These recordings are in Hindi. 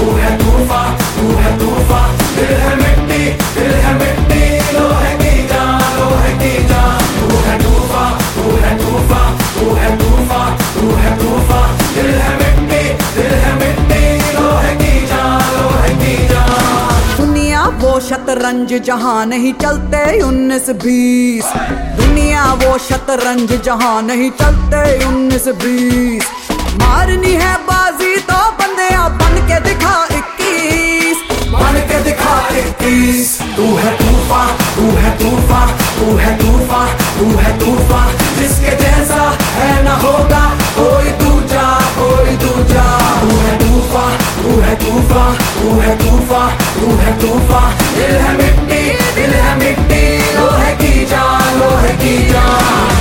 तू है तूफान, तू है तूफान। दिल है मिट्टी, दिल है मिट्टी, लोहे की जान, लोहे की जान। तू है तूफान, तू है तूफान, तू है तूफान, तू है तूफान। दिल है मिट्टी, दिल है मिट्टी, लोहे की जान, लोहे की जान। दुनिया वो शतरंज जहाँ नहीं चलते 19-20। दुनिया वो शतरंज जहाँ नहीं चलते 19-20। मारनी है बाजी तो बंदिया बन के दिखा 21, बन के दिखा 21। तू है तूफान, तू है तूफान, तू है तूफान, तू है तूफान। जिसके जैसा है ना होगा कोई दूजा, कोई दूजा। तू है तूफान, तू है तूफान, तू है तूफान, तू है तूफान। दिल है मिट्टी, दिल है मिट्टी, लोहे की जान, लोहे की जान।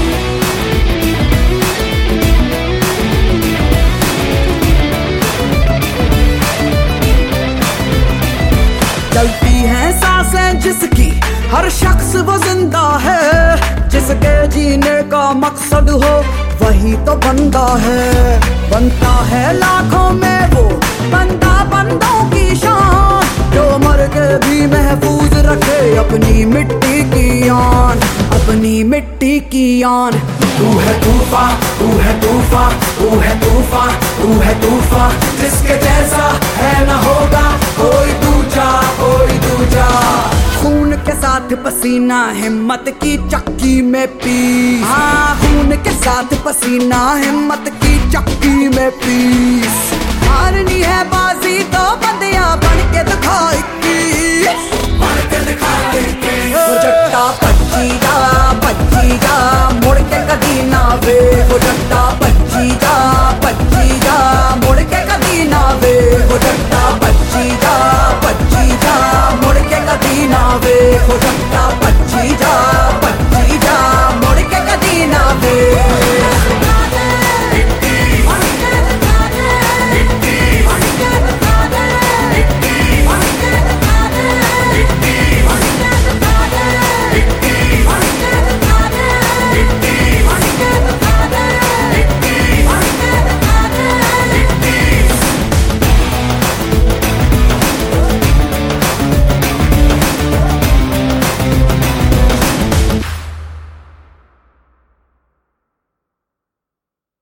चलती है सांसें जिसकी हर शख्स वो जिंदा है। जिसके जीने का मकसद हो वही तो बंदा है। बनता है लाखों में वो बंदा बंदों की शान, जो मर के भी महफूज रखे अपनी मिट्टी की आन, अपनी मिट्टी की आन। तू है तूफान, तू है तूफान, तू है तूफान, तू है तूफान। जिसके जैसा है ना होगा कोई दूजा, कोई दूजा। खून के साथ पसीना हिम्मत की चक्की में पीस। हाँ, खून के साथ पसीना हिम्मत की चक्की में पीस। हारनी है बाजी तो बंदिया बन के दिखा 21, बन के दिखा 21। वो जट्टा भज्जी जा मुड़ के कदी ना वे। वो जट्टा